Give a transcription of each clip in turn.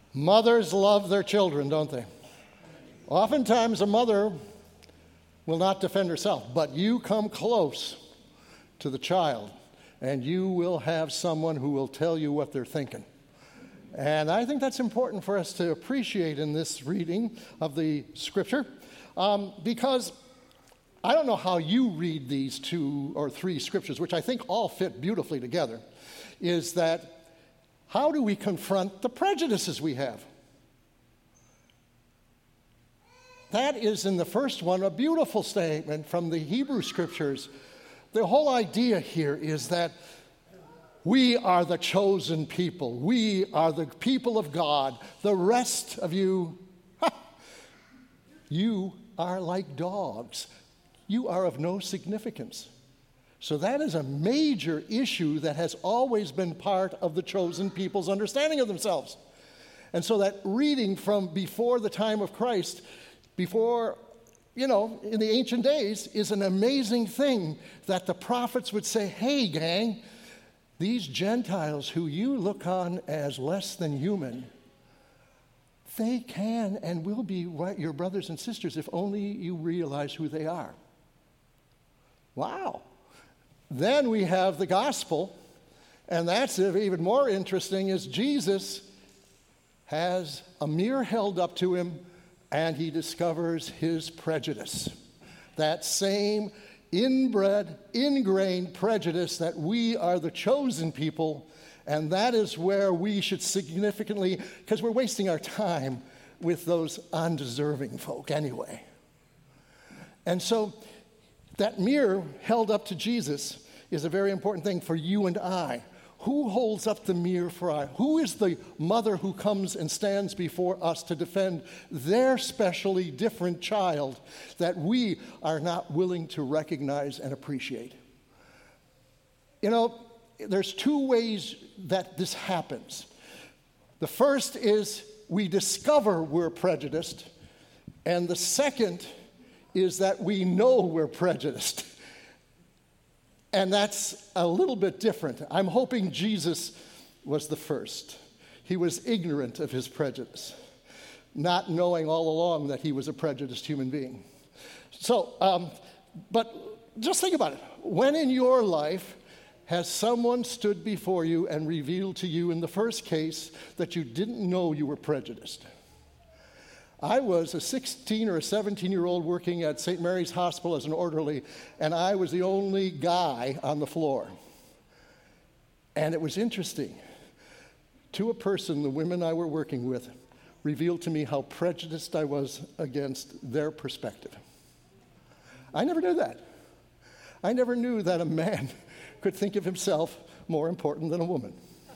Mothers love their children, don't they? Oftentimes a mother will not defend herself, but you come close to the child and you will have someone who will tell you what they're thinking. And I think that's important for us to appreciate in this reading of the scripture, because I don't know how you read these 2 or 3 scriptures, which I think all fit beautifully together, is that how do we confront the prejudices we have? That is, in the first one, a beautiful statement from the Hebrew scriptures. The whole idea here is that we are the chosen people. We are the people of God. The rest of you, you are like dogs. You are of no significance. So that is a major issue that has always been part of the chosen people's understanding of themselves. And so that reading from before the time of Christ, before, in the ancient days, is an amazing thing that the prophets would say, hey, gang, these Gentiles who you look on as less than human, they can and will be your brothers and sisters if only you realize who they are. Wow. Then we have the gospel, and that's even more interesting, is Jesus has a mirror held up to him, and he discovers his prejudice. That same inbred, ingrained prejudice that we are the chosen people, and that is where we should significantly, because we're wasting our time with those undeserving folk anyway. And so that mirror held up to Jesus is a very important thing for you and I. Who holds up the mirror for us? Who is the mother who comes and stands before us to defend their specially different child that we are not willing to recognize and appreciate? There's 2 ways that this happens. The first is we discover we're prejudiced, and the second is that we know we're prejudiced. And that's a little bit different. I'm hoping Jesus was the first. He was ignorant of his prejudice, not knowing all along that he was a prejudiced human being. So, but just think about it. When in your life has someone stood before you and revealed to you in the first case that you didn't know you were prejudiced? I was a 16 or a 17-year-old working at St. Mary's Hospital as an orderly, and I was the only guy on the floor. And it was interesting. To a person, the women I were working with revealed to me how prejudiced I was against their perspective. I never knew that. I never knew that a man could think of himself more important than a woman.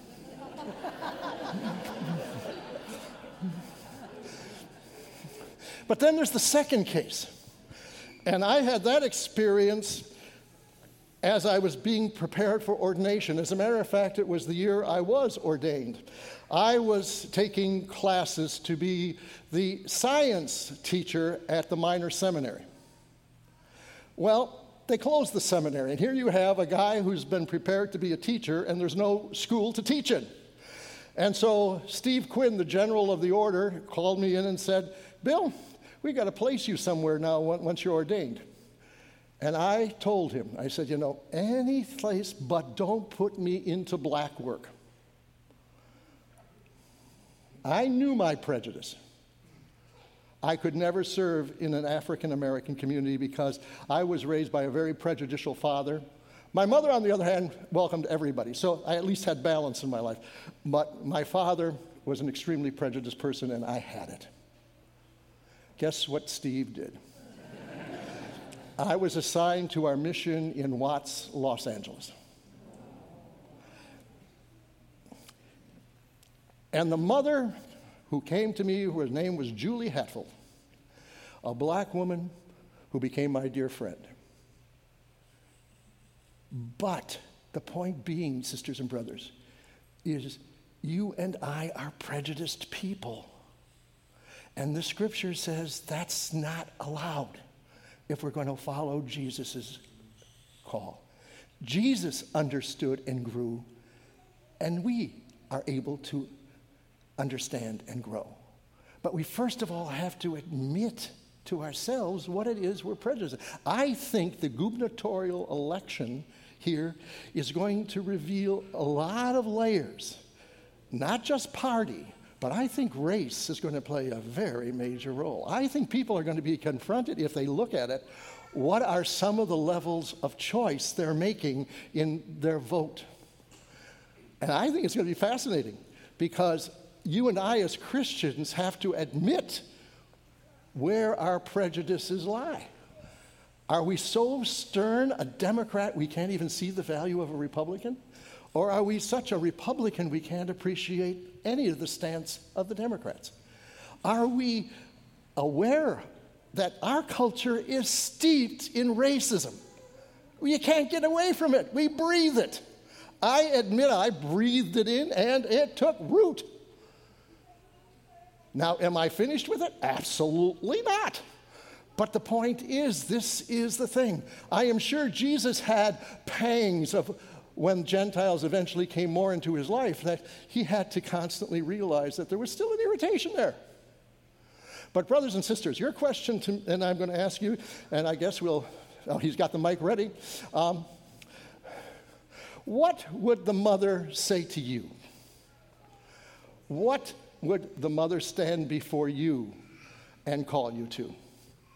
But then there's the second case. And I had that experience as I was being prepared for ordination. As a matter of fact, it was the year I was ordained. I was taking classes to be the science teacher at the minor seminary. Well, they closed the seminary, and here you have a guy who's been prepared to be a teacher, and there's no school to teach in. And so Steve Quinn, the general of the order, called me in and said, Bill, we got to place you somewhere now once you're ordained. And I told him, I said, any place but don't put me into black work. I knew my prejudice. I could never serve in an African American community because I was raised by a very prejudicial father. My mother, on the other hand, welcomed everybody, so I at least had balance in my life. But my father was an extremely prejudiced person, and I had it. Guess what Steve did? I was assigned to our mission in Watts, Los Angeles. And the mother who came to me, her name was Julie Hatfield, a black woman who became my dear friend. But the point being, sisters and brothers, is you and I are prejudiced people. And the scripture says that's not allowed if we're going to follow Jesus' call. Jesus understood and grew, and we are able to understand and grow. But we first of all have to admit to ourselves what it is we're prejudiced. I think the gubernatorial election here is going to reveal a lot of layers, not just party, but I think race is going to play a very major role. I think people are going to be confronted, if they look at it, what are some of the levels of choice they're making in their vote. And I think it's going to be fascinating because you and I as Christians have to admit where our prejudices lie. Are we so stern a Democrat we can't even see the value of a Republican? Or are we such a Republican we can't appreciate any of the stance of the Democrats? Are we aware that our culture is steeped in racism? You can't get away from it. We breathe it. I admit I breathed it in and it took root. Now, am I finished with it? Absolutely not. But the point is, this is the thing. I am sure Jesus had pangs of when Gentiles eventually came more into his life, that he had to constantly realize that there was still an irritation there. But brothers and sisters, your question, and I'm going to ask you, and I guess he's got the mic ready. What would the mother say to you? What would the mother stand before you and call you to?